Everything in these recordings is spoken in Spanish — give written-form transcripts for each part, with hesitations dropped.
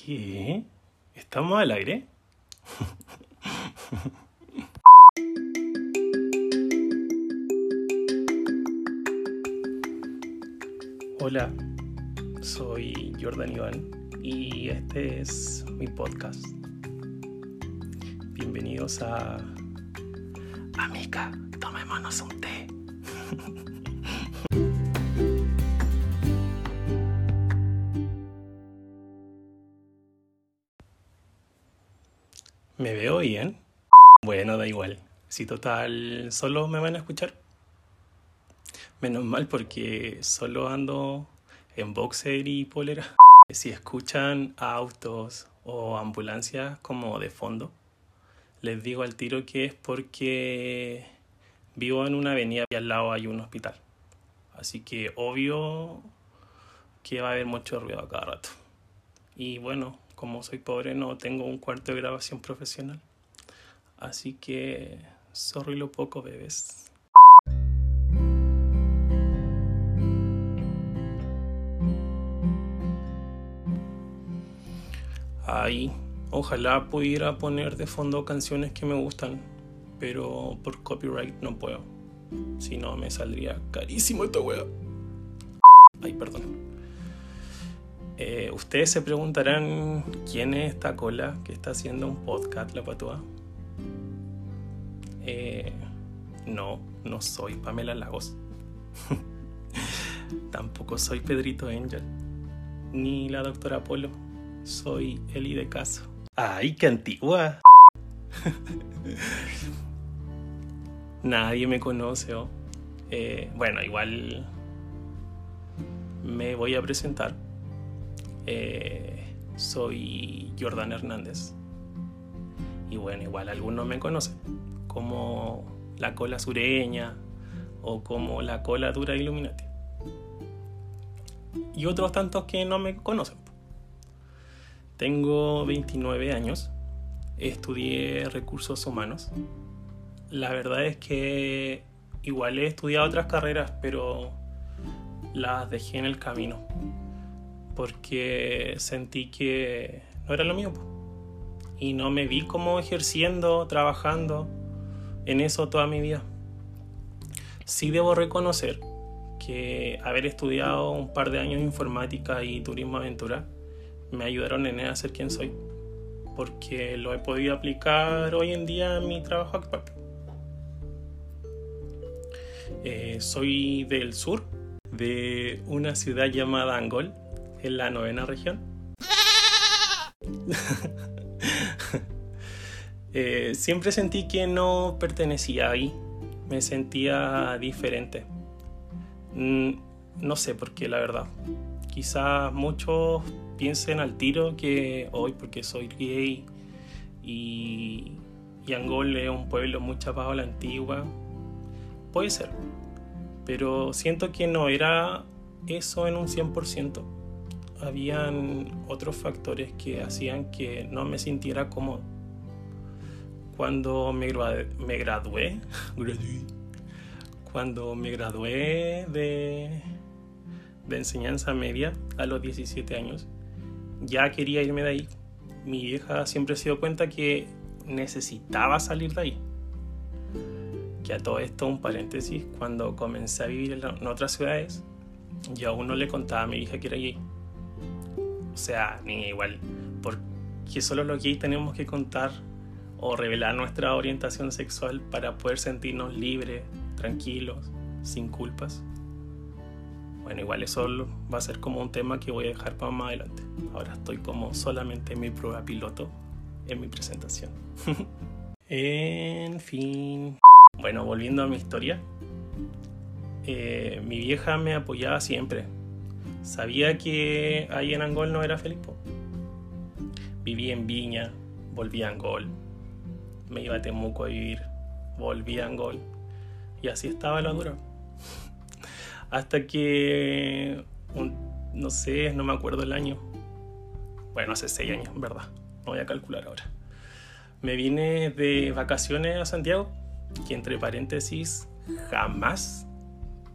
¿Qué? ¿Estamos al aire? Hola, soy Jordan Iván y este es mi podcast. Bienvenidos a Amiga, tomémonos un té. ¿Me veo bien? Bueno, da igual. Si total, solo me van a escuchar. Menos mal porque solo ando en boxer y polera. Si escuchan autos o ambulancias como de fondo, les digo al tiro que es porque vivo en una avenida y al lado hay un hospital. Así que obvio que va a haber mucho ruido a cada rato. Y bueno, como soy pobre no tengo un cuarto de grabación profesional. Así que sorry lo poco, bebés. Ay, ojalá pudiera poner de fondo canciones que me gustan, pero por copyright no puedo. Si no me saldría carísimo esta wea. Ay, perdón. Ustedes se preguntarán quién es esta cola que está haciendo un podcast, la patúa. No soy Pamela Lagos. Tampoco soy Pedrito Angel. Ni la doctora Polo. Soy Eli de Caso. ¡Ay, qué antigua! Nadie me conoce, ¿oh? Bueno, igual me voy a presentar. Soy Jordan Hernández. Y bueno, igual algunos me conocen como la cola sureña o como la cola dura Illuminati. Y otros tantos que no me conocen. Tengo 29 años. Estudié recursos humanos. La verdad es que igual he estudiado otras carreras, pero las dejé en el camino porque sentí que no era lo mío y no me vi como ejerciendo, trabajando en eso toda mi vida. Sí debo reconocer que haber estudiado un par de años de informática y turismo aventura me ayudaron en ser quien soy, porque lo he podido aplicar hoy en día en mi trabajo actual. Soy del sur, de una ciudad llamada Angol, en la 9ª región. Siempre sentí que no pertenecía ahí, me sentía diferente. No sé por qué, la verdad. Quizás muchos piensen al tiro que hoy porque soy gay y Angol es un pueblo muy chapado a la antigua. Puede ser, pero siento que no era eso en un 100%. Habían otros factores que hacían que no me sintiera cómodo. Cuando me gradué de enseñanza media a los 17 años, ya quería irme de ahí. Mi vieja siempre se dio cuenta que necesitaba salir de ahí. Que a todo esto, un paréntesis, cuando comencé a vivir en otras ciudades, yo aún no le contaba a mi hija que era gay. O sea, ni igual, porque solo los gays tenemos que contar o revelar nuestra orientación sexual para poder sentirnos libres, tranquilos, sin culpas. Bueno, igual eso va a ser como un tema que voy a dejar para más adelante. Ahora estoy como solamente en mi prueba piloto, en mi presentación. En fin. Bueno, volviendo a mi historia. Mi vieja me apoyaba siempre. Sabía que ahí en Angol no era feliz. Viví en Viña, volví a Angol. Me iba a Temuco a vivir, volví a Angol. Y así estaba la dura. Hasta que, no sé, no me acuerdo el año. Bueno, hace 6 años, en verdad. No voy a calcular ahora. Me vine de vacaciones a Santiago, que entre paréntesis, jamás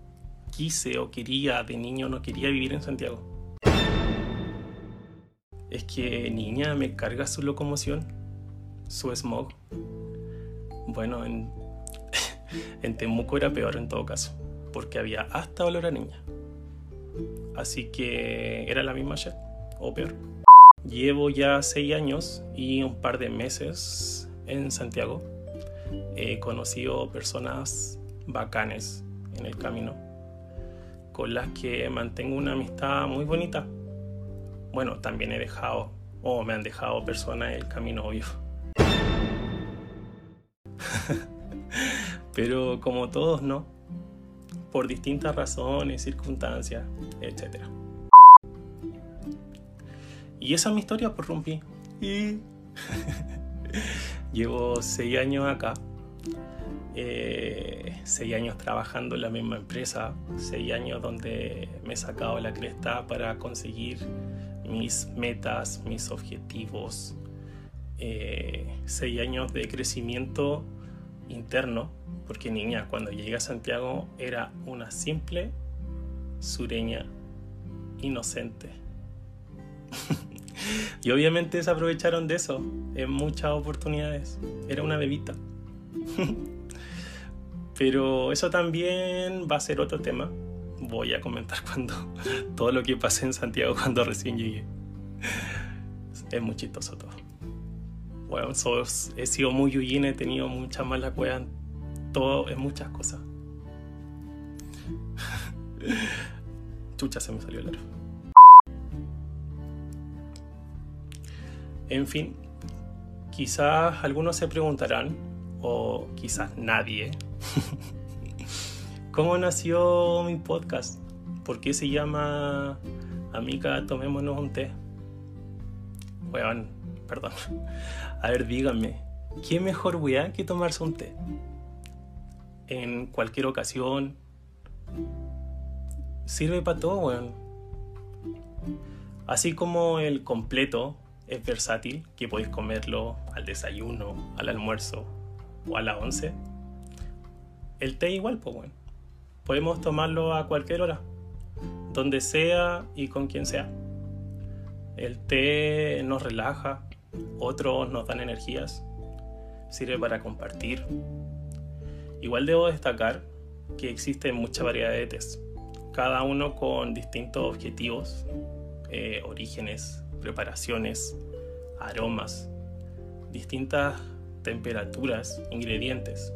quise o quería, de niño no quería vivir en Santiago. Es que, niña, me carga su locomoción, su smog. Bueno, en Temuco era peor en todo caso, porque había hasta olor a niña. Así que era la misma shit, o peor. Llevo ya 6 años y un par de meses en Santiago. He conocido personas bacanes en el camino, con las que mantengo una amistad muy bonita. Bueno, también me han dejado personas en el camino, obvio. Pero como todos, ¿no? Por distintas razones, circunstancias, etc. Y esa es mi historia por Rumpi. Y llevo 6 años acá. 6 años trabajando en la misma empresa. 6 años donde me he sacado la cresta para conseguir mis metas, mis objetivos. 6 años de crecimiento interno, porque niña, cuando llegué a Santiago era una simple sureña inocente. Y obviamente se aprovecharon de eso en muchas oportunidades. Era una bebita. Pero eso también va a ser otro tema. Voy a comentar todo lo que pasé en Santiago cuando recién llegué. Es muy chistoso todo. Bueno, he sido muy yuyin, he tenido muchas malas cuevas en muchas cosas. Chucha, se me salió el aro. En fin, quizás algunos se preguntarán, o quizás nadie, ¿cómo nació mi podcast? ¿Por qué se llama Amiga, tomémonos un té? Weón, perdón. A ver, díganme, ¿qué mejor weá que tomarse un té? En cualquier ocasión. Sirve para todo, weón. Así como el completo es versátil, que podéis comerlo al desayuno, al almuerzo o a la 11. El té igual, pues, weón. Podemos tomarlo a cualquier hora, donde sea y con quien sea. El té nos relaja, otros nos dan energías, sirve para compartir. Igual debo destacar que existe mucha variedad de tés, cada uno con distintos objetivos, orígenes, preparaciones, aromas, distintas temperaturas, ingredientes.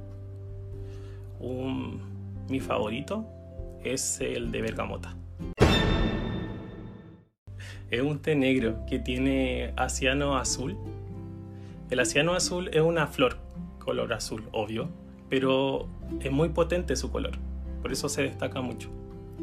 Mi favorito es el de bergamota. Es un té negro que tiene aciano azul. El aciano azul es una flor, color azul, obvio, pero es muy potente su color, por eso se destaca mucho.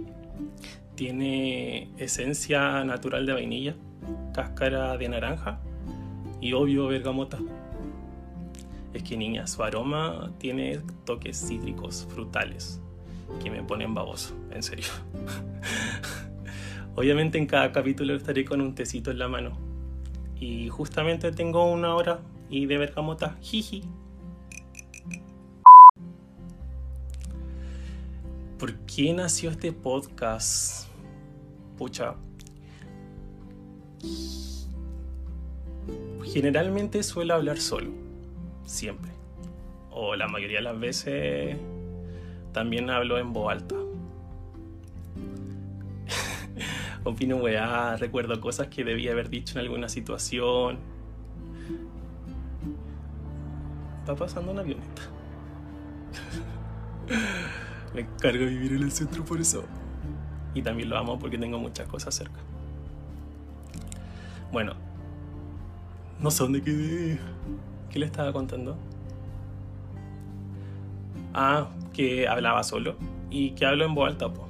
Tiene esencia natural de vainilla, cáscara de naranja y obvio bergamota. Es que niña, su aroma tiene toques cítricos, frutales, que me ponen baboso, en serio. Obviamente en cada capítulo estaré con un tecito en la mano. Y justamente tengo 1 hora y de bergamota, jiji. ¿Por qué nació este podcast? Pucha. Generalmente suelo hablar solo, siempre. O la mayoría de las veces también hablo en voz alta. Opino weá, recuerdo cosas que debía haber dicho en alguna situación. Va pasando una avioneta. Me encargo de vivir en el centro por eso. Y también lo amo porque tengo muchas cosas cerca. Bueno, no sé dónde quedé. ¿Qué le estaba contando? Que hablaba solo y que hablo en voz alta, po.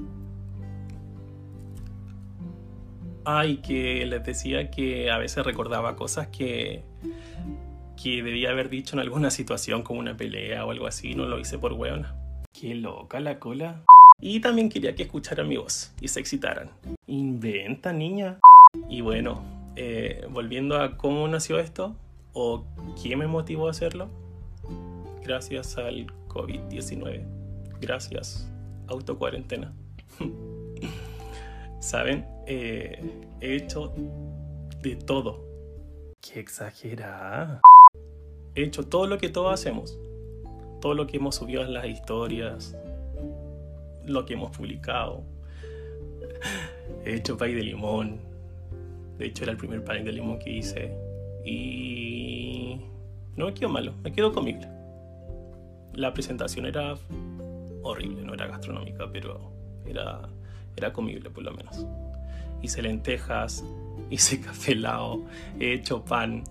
Y que les decía que a veces recordaba cosas que debía haber dicho en alguna situación, como una pelea o algo así, no lo hice por hueona. Qué loca la cola. Y también quería que escucharan mi voz y se excitaran. Inventa, niña. Y bueno, volviendo a cómo nació esto, o qué me motivó a hacerlo, gracias al COVID-19. Gracias, autocuarentena. ¿Saben? He hecho de todo. ¡Qué exagerada! He hecho todo lo que todos hacemos. Todo lo que hemos subido en las historias. Lo que hemos publicado. He hecho pay de limón. De hecho, era el primer pay de limón que hice. Y no me quedó malo, me quedó comible. La presentación era horrible, no era gastronómica, pero era comible por lo menos. Hice lentejas, hice café helado, he hecho pan.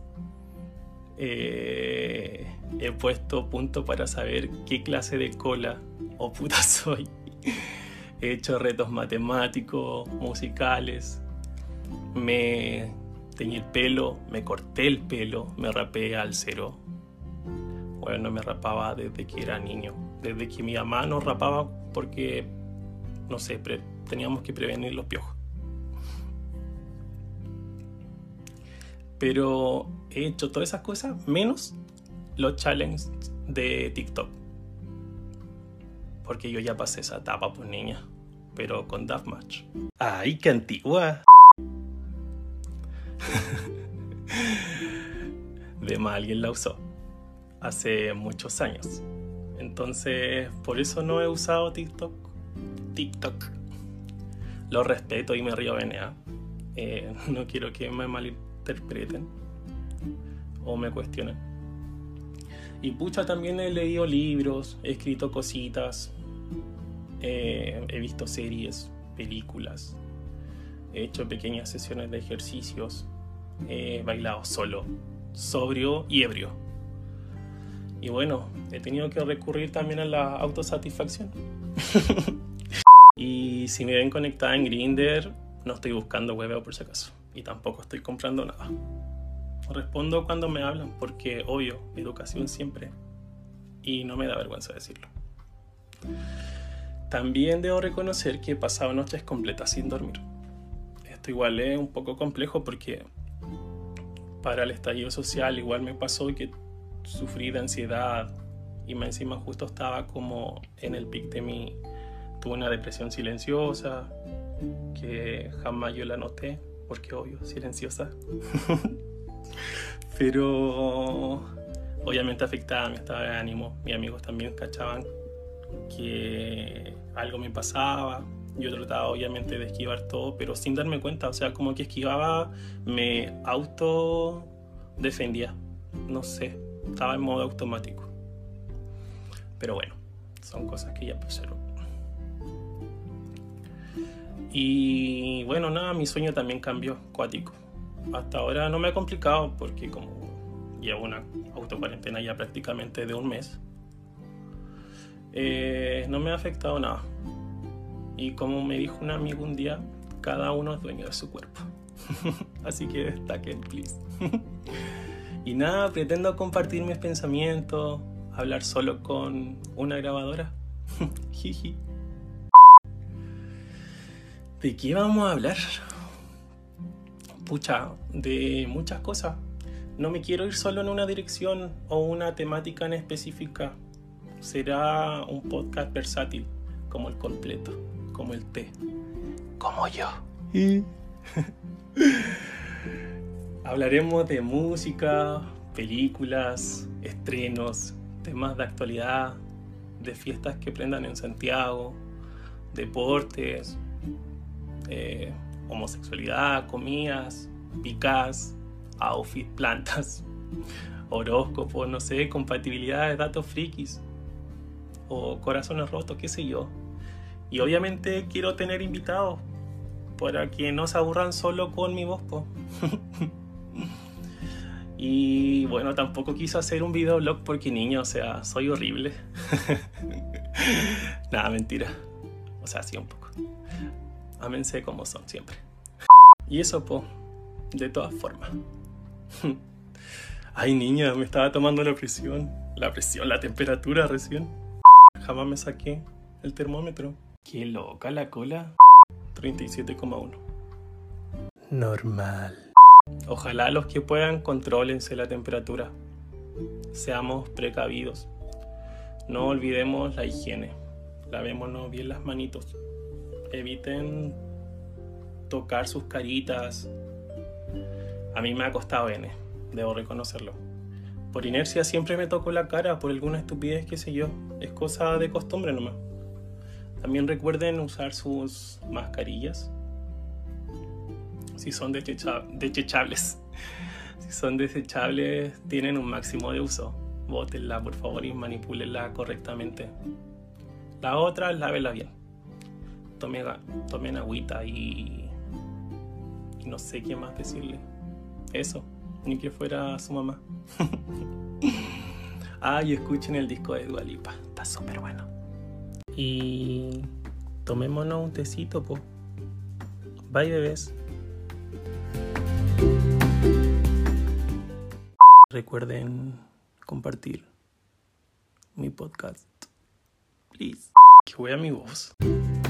He puesto punto para saber qué clase de cola o puta soy. He hecho retos matemáticos, musicales. Me teñí el pelo, me corté el pelo, me rapé al cero. Bueno, me rapaba desde que era niño. Desde que mi mamá nos rapaba porque, no sé, teníamos que prevenir los piojos. Pero he hecho todas esas cosas menos los challenges de TikTok. Porque yo ya pasé esa etapa, pues niña. Pero con Deathmatch. ¡Ay, qué antigua! De más alguien la usó. Hace muchos años. Entonces, por eso no he usado TikTok. Lo respeto y me río venea. No quiero que me malinterpreten o me cuestionen. Y pucha, también he leído libros, he escrito cositas, he visto series, películas, he hecho pequeñas sesiones de ejercicios, he bailado solo, sobrio y ebrio. Y bueno, he tenido que recurrir también a la autosatisfacción. Y si me ven conectada en Grindr, no estoy buscando hueveo por si acaso. Y tampoco estoy comprando nada. Respondo cuando me hablan, porque obvio, educación siempre. Y no me da vergüenza decirlo. También debo reconocer que he pasado noches completas sin dormir. Esto igual es un poco complejo porque para el estallido social igual me pasó que sufrí de ansiedad y más encima justo estaba como en el pic de tuve una depresión silenciosa que jamás yo la noté porque obvio, silenciosa. Pero obviamente afectaba mi estado de ánimo. Mis amigos también cachaban que algo me pasaba. Yo trataba obviamente de esquivar todo, pero sin darme cuenta. O sea, como que esquivaba, me autodefendía. No sé, estaba en modo automático. Pero bueno, son cosas que ya pasaron. Y bueno, nada, mi sueño también cambió, cuático. Hasta ahora no me ha complicado porque como llevo una autocuarentena ya prácticamente de un mes, no me ha afectado nada. Y como me dijo un amigo un día, cada uno es dueño de su cuerpo. Así que destaquen, please. Y nada, pretendo compartir mis pensamientos, hablar solo con una grabadora. Jiji. ¿De qué vamos a hablar? Pucha, de muchas cosas. No me quiero ir solo en una dirección o una temática en específica. Será un podcast versátil, como el completo, como el té, como yo. Hablaremos de música, películas, estrenos, temas de actualidad, de fiestas que prendan en Santiago, deportes, homosexualidad, comidas, picas, outfit, plantas, horóscopos, no sé, compatibilidades, datos frikis o corazones rotos, qué sé yo. Y obviamente quiero tener invitados para que no se aburran solo con mi voz, po. Y bueno, tampoco quise hacer un videoblog porque niño, o sea, soy horrible. Nada, mentira. O sea, sí un poco. Ámense como son siempre. Y eso, po, de todas formas. Ay, niña, me estaba tomando la presión. La temperatura recién. Jamás me saqué el termómetro. Qué loca la cola. 37,1. Normal. Ojalá los que puedan contrólense la temperatura. Seamos precavidos. No olvidemos la higiene. Lavémonos bien las manitos. Eviten tocar sus caritas. A mí me ha costado N, debo reconocerlo. Por inercia siempre me toco la cara por alguna estupidez, qué sé yo. Es cosa de costumbre nomás. También recuerden usar sus mascarillas. Si son desechables. Si son desechables, tienen un máximo de uso. Bótenla, por favor, y manipúlenla correctamente. La otra, lávenla bien. Tomen agüita y no sé qué más decirle. Eso, ni que fuera su mamá. Y escuchen el disco de Dua Lipa. Está súper bueno. Y tomémonos un tecito, po. Bye, bebés. Recuerden compartir mi podcast. Please. Que voy a mi voz.